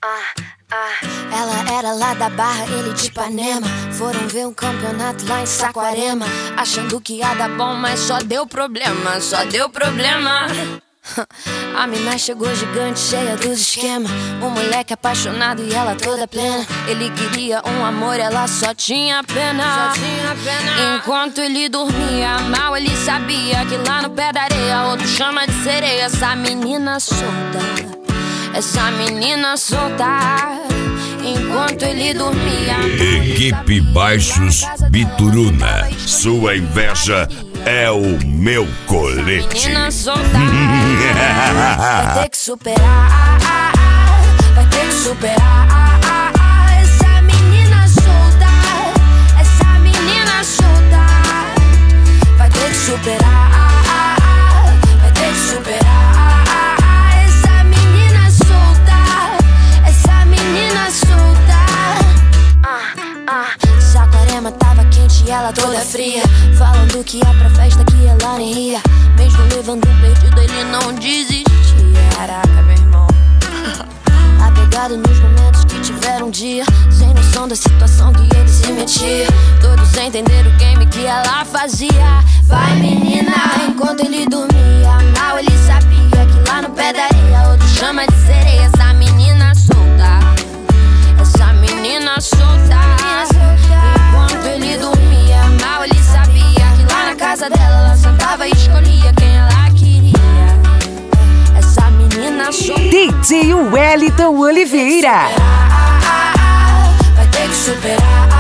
Ela era lá da Barra, ele de Ipanema. Foram ver um campeonato lá em Saquarema, achando que ia dar bom, mas só deu problema, só deu problema. A mina chegou gigante, cheia dos esquemas. Um moleque apaixonado e ela toda plena. Ele queria um amor, ela só tinha pena. Enquanto ele dormia mal, ele sabia que lá no pé da areia outro chama de sereia. Essa menina solta, essa menina solta. Enquanto ele dormia mal, Equipe Baixos Bituruna. Sua inveja é o meu colete. Menina solta. Vai ter que superar, vai ter que superar. Essa menina solta, essa menina solta. Vai ter que superar, vai ter que superar. Essa menina solta, essa menina solta. Saquarema tava quente e ela toda fria, falando que ia pra festa que ela nem ia. Mesmo levando um perdido, ele não desistia. Caraca, meu irmão. Apegado nos momentos que tiveram um dia, sem noção da situação que ele se metia. Todos sem entender o game que ela fazia. Vai, menina, enquanto ele dormia mal, ele sabia que lá no pé da areia outro chama de sereia. Essa menina solta, essa menina solta. Enquanto ele dormia mal, ele sabia que lá na casa dela ela sentava e escolhia quem ela queria. Essa menina solta. DJ Wellington Oliveira. Vai ter que superar.